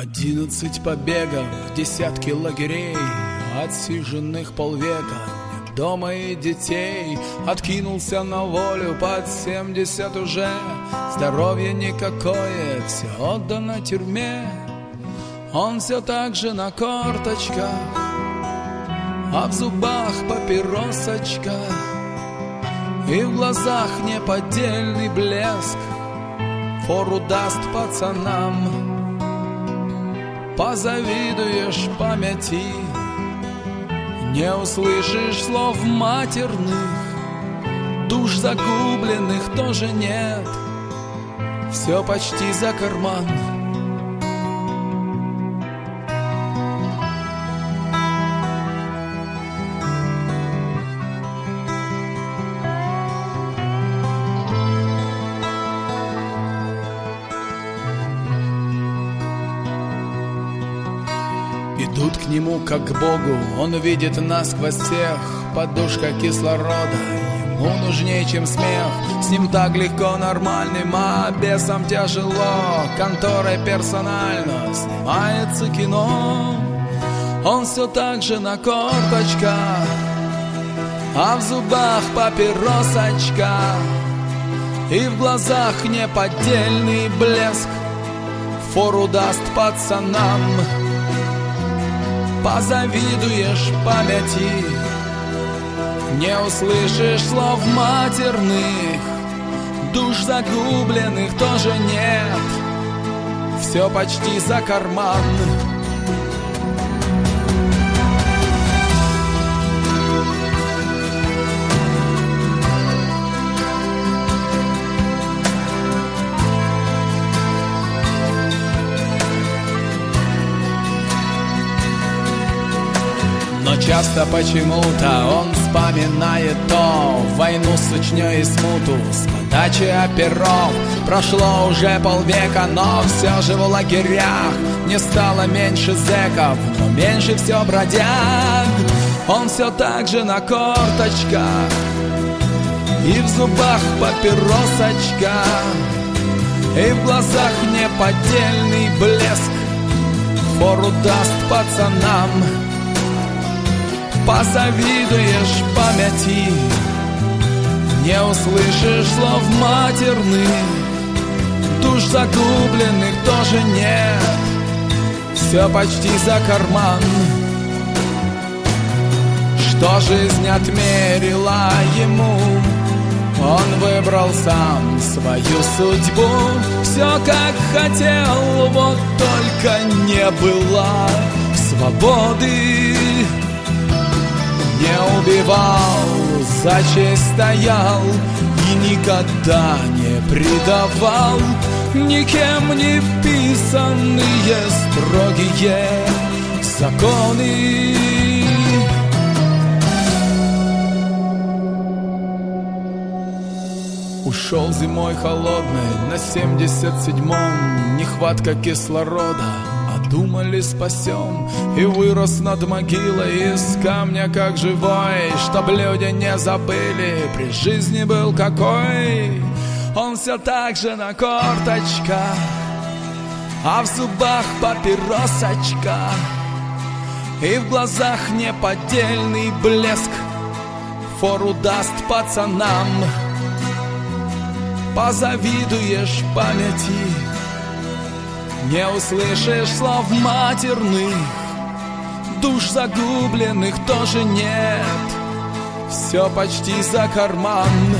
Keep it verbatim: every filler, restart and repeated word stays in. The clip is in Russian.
Одиннадцать побегов, десятки лагерей, отсиженных полвека, нет дома и детей. Откинулся на волю под семьдесят уже, здоровье никакое, все отдано тюрьме. Он все так же на корточках, а в зубах папиросочка, и в глазах неподдельный блеск. Фору даст пацанам, позавидуешь памяти, не услышишь слов матерных, душ загубленных тоже нет, все почти за карман. Идут к нему как к Богу, он видит насквозь всех. Подушка кислорода ему нужнее, чем смех. С ним так легко нормальным, а бесам тяжело. Конторой персонально снимается кино. Он все так же на корточках, а в зубах папиросочка, и в глазах неподдельный блеск. Фору даст пацанам, позавидуешь памяти, не услышишь слов матерных, душ загубленных тоже нет, все почти за карман. Но часто почему-то он вспоминает то войну с Чечней и смуту, с подачи оперов. Прошло уже полвека, но все же в лагерях не стало меньше зэков, но меньше все бродяг. Он все так же на корточках, и в зубах папиросочка, и в глазах неподдельный блеск. Фору даст пацанам, позавидуешь памяти, не услышишь слов матерных, душ загубленных тоже нет, все почти за карман. Что жизнь отмерила ему, он выбрал сам свою судьбу. Все как хотел, вот только не было свободы. Не убивал, за честь стоял и никогда не предавал. Никем не вписанные строгие законы. Ушел зимой холодной на семьдесят седьмом, нехватка кислорода, а думали спасем. И вырос над могилой из камня как живой, чтоб люди не забыли, при жизни был какой. Он все так же на корточках, а в зубах папиросочка, и в глазах неподдельный блеск. Фору даст пацанам, позавидуешь памяти, не услышишь слов матерных, душ загубленных тоже нет, все почти за карман.